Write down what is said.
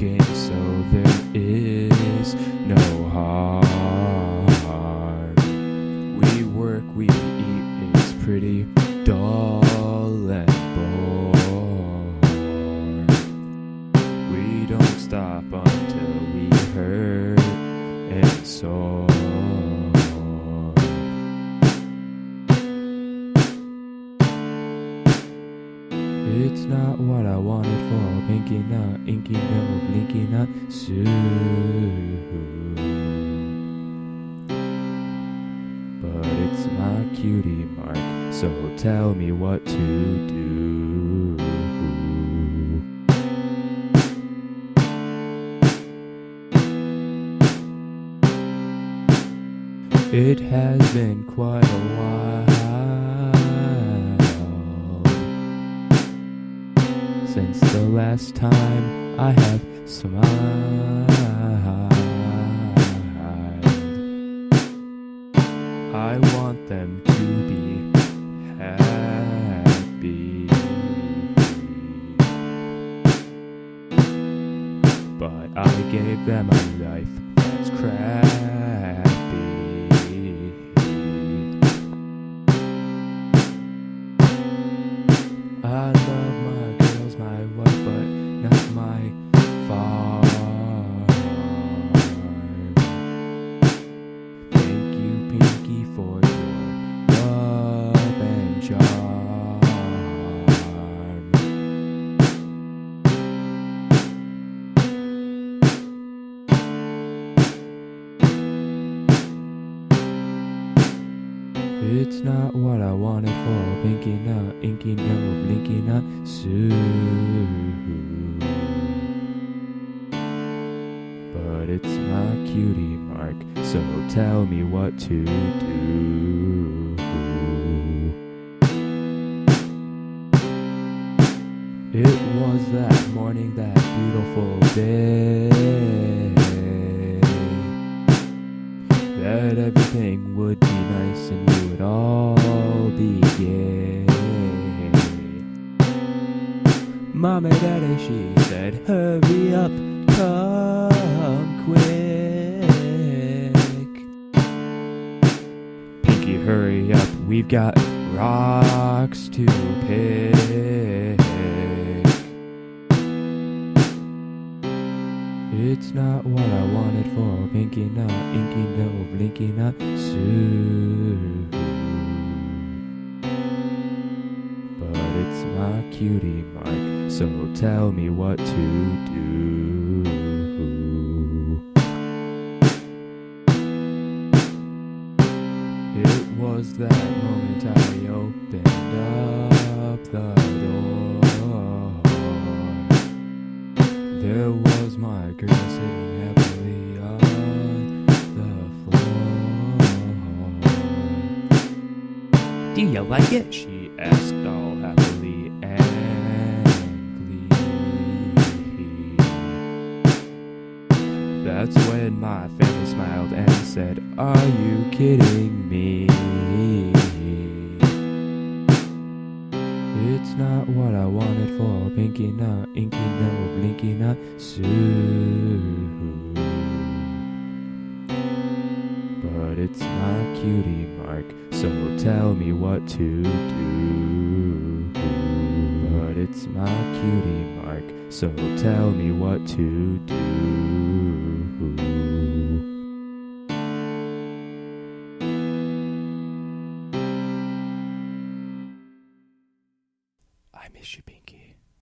working, so there is no harm. We work, we eat, it's pretty dull and bored. We don't stop until we hurt and sore. It's not what I wanted for pinky, not inky, no blinky, not soon. But it's my cutie mark, so tell me what to do. It has been quite a while since the last time I have smiled. I want them to be happy, but I gave them a life that's crappy. I love my girls, my wife, but not my farm. Thank you, Pinky, for your love and charm. It's not what I wanted for pinky, not inky, no blinky, not soon. But it's my cutie mark, so tell me what to do. It was that morning, that beautiful day, that everything would be nice and we would all be gay. Mom and Daddy, she said, hurry up, come quick. Pinky, hurry up, we've got rocks to pick. It's not what I wanted for pinky, not inky, no blinky, not soon. But it's my cutie mark, so tell me what to do. It was that moment I opened up the door. There was my girl sitting happily on the floor. Do you like it? She asked all happily and glee. That's when my family smiled and said, are you kidding me? It's not what I wanted for pinky, not inky, no blinky, not soon. But it's my cutie mark, so tell me what to do. But it's my cutie mark, so tell me what to do. I miss you, Pinky.